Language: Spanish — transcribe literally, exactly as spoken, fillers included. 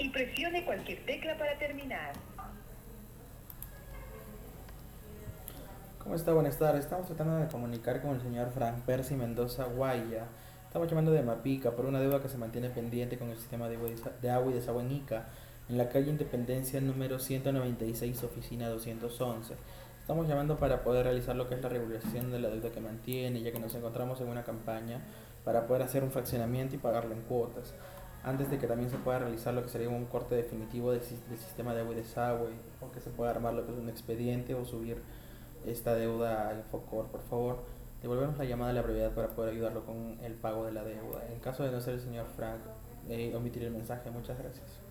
y presione cualquier tecla para terminar. ¿Cómo está? Buenas tardes. Estamos tratando de comunicar con el señor Frank Percy Mendoza Guaya. Estamos llamando de Mapica por una deuda que se mantiene pendiente con el sistema de agua y desa- de agua y desagüe en Ica, en la calle Independencia número ciento noventa y seis, oficina doscientos once. Estamos llamando para poder realizar lo que es la regulación de la deuda que mantiene, ya que nos encontramos en una campaña para poder hacer un fraccionamiento y pagarlo en cuotas, antes de que también se pueda realizar lo que sería un corte definitivo del, sis- del sistema de agua y desagüe, o que se pueda armar lo que es un expediente o subir esta deuda a Infocor. Por favor, devolvernos la llamada a la brevedad para poder ayudarlo con el pago de la deuda. En caso de no ser el señor Frank, eh, omitir el mensaje. Muchas gracias.